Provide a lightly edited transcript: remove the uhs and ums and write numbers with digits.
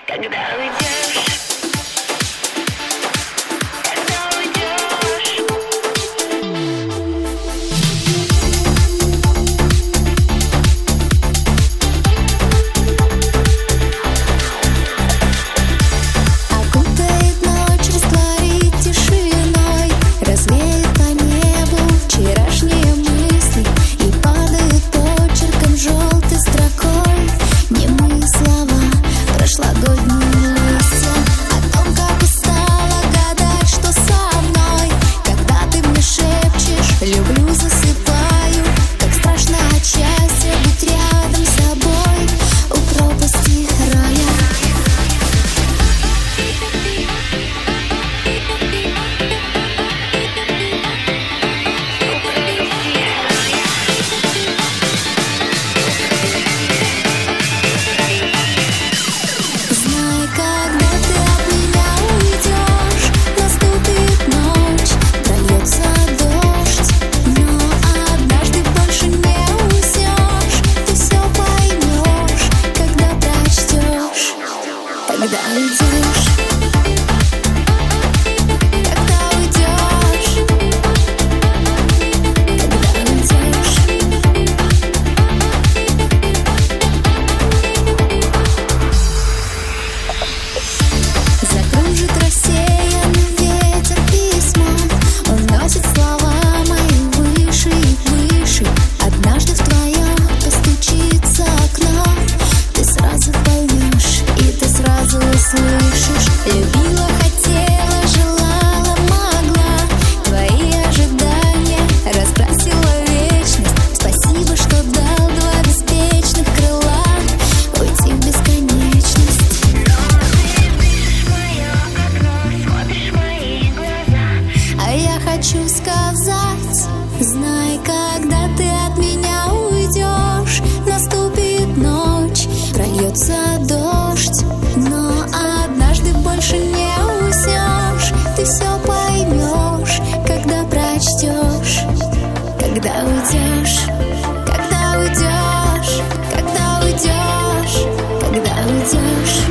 Когда уйдешь, когда уйдешь. Окутает ночь, растворит тишиной, развеет по небу вчерашние мысли и падают почерком желтой строкой немые слова прошлогодние листья о том, как устала гадать, что со мной, когда ты мне шепчешь «люблю», засыпаю, как страшно от счастья быть рядом с тобой у пропасти рая. Знай, когда ты от меня уйдешь, наступит ночь, прольется дождь, но однажды больше не уснешь. Ты все поймешь, когда прочтешь, когда уйдешь. Когда уйдешь, когда уйдешь. Закружит рассеянный ветер письма, уносит слова мои выше и выше. Однажды в твое постучится окно, ты сразу поймешь, и ты сразу услышишь. Любила, хотела, желала, могла, твои ожидания раскрасила вечность. Спасибо, что дал два беспечных крыла уйти в бесконечность. Смотришь в мои глаза. А я хочу сказать, знай, когда ты от меня уйдешь, наступит ночь, прольется дождь, но однажды больше не уснешь. Ты все поймешь, когда прочтешь, когда уйдешь, когда уйдешь, когда уйдешь, когда уйдешь.